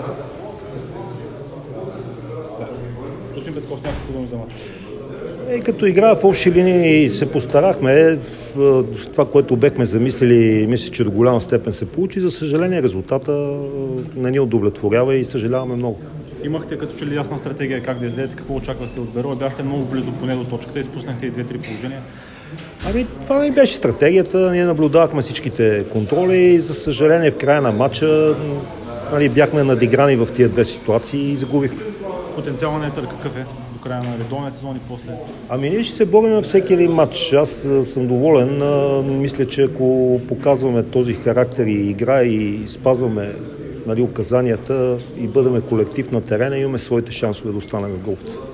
Господин Петков, някакво думи за матч. Като игра в общи линии се постарахме. Това, което бехме замислили, мисля, че до голяма степен се получи. За съжаление, резултата не ни удовлетворява и съжаляваме много. Имахте като че ли ясна стратегия как да излезете, какво очаквахте от Берое? Бяхте много близо поне до точката и спуснахте и 2-3 положения. Това не беше стратегията. Ние наблюдавахме всичките контроли и за съжаление в края на матча бяхме надиграни в тия две ситуации и загубихме. Потенциалът на Етър какъв е до края на редовния сезон и после? Ние ще се борим на всеки един матч. Аз съм доволен. Мисля, че ако показваме този характер и игра и спазваме указанията и бъдем колектив на терена, имаме своите шансове да останем в групата.